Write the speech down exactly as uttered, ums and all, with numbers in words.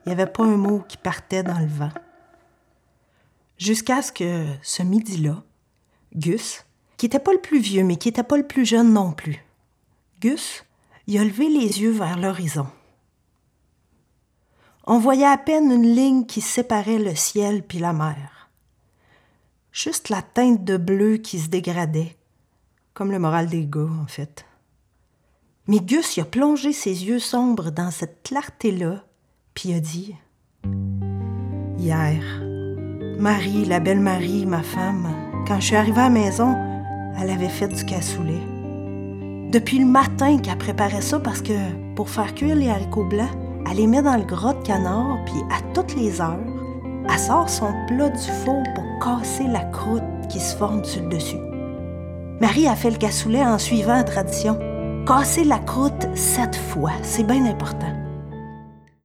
Il n'y avait pas un mot qui partait dans le vent. Jusqu'à ce que, ce midi-là, Gus, qui n'était pas le plus vieux, mais qui n'était pas le plus jeune non plus, Gus, il a levé les yeux vers l'horizon. On voyait à peine une ligne qui séparait le ciel puis la mer. Juste la teinte de bleu qui se dégradait, comme le moral des gars, en fait. Mais Gus, il a plongé ses yeux sombres dans cette clarté-là, puis il a dit « Hier, Marie, la belle Marie, ma femme, quand je suis arrivée à la maison, elle avait fait du cassoulet. Depuis le matin qu'elle préparait ça parce que, pour faire cuire les haricots blancs, elle les met dans le gras de canard, puis à toutes les heures, elle sort son plat du four pour casser la croûte qui se forme sur le dessus. Marie a fait le cassoulet en suivant la tradition. Casser la croûte sept fois, c'est bien important.